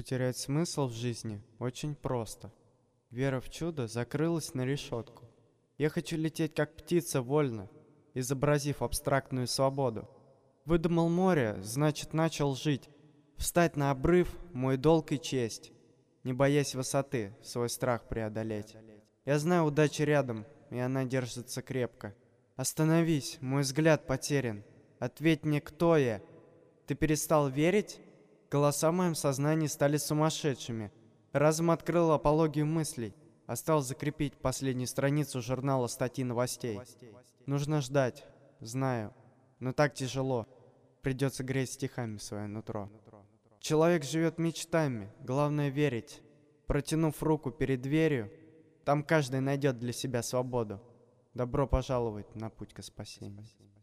Потерять смысл в жизни очень просто. Вера в чудо закрылась на решетку. Я хочу лететь как птица вольно, изобразив абстрактную свободу. Выдумал море, значит начал жить. Встать на обрыв — мой долг и честь. Не боясь высоты, свой страх преодолеть. Я знаю, удача рядом, и она держится крепко. Остановись, мой взгляд потерян. Ответь мне, кто я? Ты перестал верить? Голоса в моем сознании стали сумасшедшими. Разум открыл апологию мыслей. Осталось закрепить последнюю страницу журнала статьи новостей. Нужно ждать, знаю, но так тяжело. Придется греть стихами свое нутро. Человек живет мечтами, главное верить. Протянув руку перед дверью, там каждый найдет для себя свободу. Добро пожаловать на путь к спасению.